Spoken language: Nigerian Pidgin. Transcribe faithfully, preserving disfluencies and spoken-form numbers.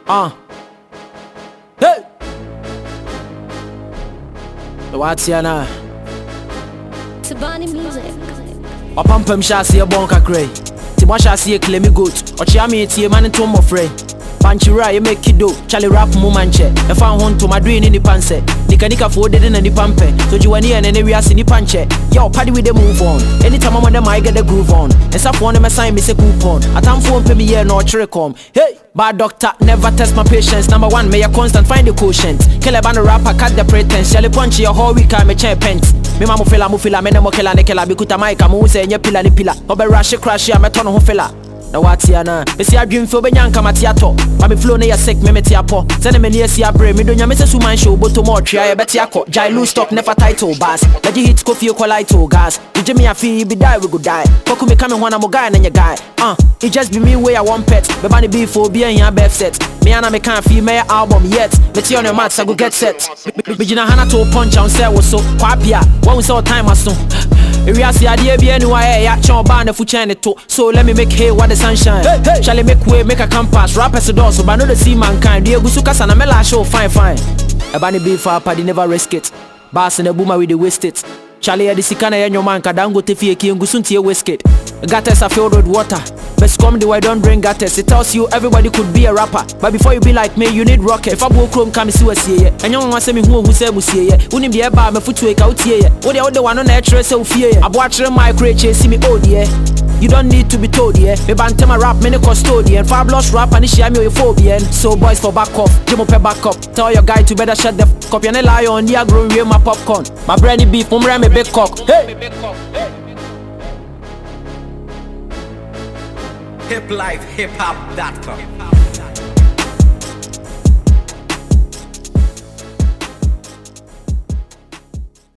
Uh. Hey. What's your name? Tabani music. Wapampam shasi a bonka cray. Timwa shasi a clemmy goat. Or chiami tea man into my friend. Panchira, you make kiddo. Charlie rap mumanche. If I want to my dream in the panse. Nika nika for dead in the pampe. So you want and area in the panche. Yo, party with the move on. Anytime I'm on them, I get the groove on. And some one of my sign me say coupon. I time phone pay me here no trickcom. Hey, bad doctor, never test my patience. Number one, may I constant find the quotient. Kill a band rapper, cut the pretense. Shall punch your whole week, I'm a chair pent. Me mama fela mu fela me ne mo kela ne kela bikuta maika mu se nye pila ni pila obe rush crash ya meto no ho fela na wati ana me si adwemfo be nyanka mate ato ba me flow ne ya sick me mete apo se ne me ne asi abre me donya me se su man show boto mo tria ya bete akọ jai lose stop never title bass let you hit coffee equalite gas you me afi be die we go die poku me come one am guy na nya guy uh it just be me way I want pet be ba ne be for be an ya bef set me ana me can't feel my album yet me ti on your mats I go get set me jina hana to punch on say wo so kwapia when we saw time aso if you see idea be anywhere ya chon ba na fu chain to so let me make hay what the sunshine hey, hey. Shall I make way make a compass rappers do so but no the see mankind you gusu kasa na me la show fine fine e ba ni be for party never risk it bass in the boomer with the waste it Charlie the sikana ya nyoman ka dango te fie ki ngusu ntie wasted gutters are filled with water best come the way don't bring gutters it tells you everybody could be a rapper but before you be like me you need rocket if I go chrome come see we see ye enyo nwa se me hu hu se musie ye unim de ba me futu e ka utie ye wo de wo de wano na e kire se ofie ye abo a kire micro chase me old ye you don't need to be told yeah me bantama rap me ne custodian fabulous rap and share me your phobia so boys for back off jimo pe back up tell your guy to better shut the f up you ne lie on the grow real my popcorn my brandy beef umre me big cock hey hip life hip hop dot com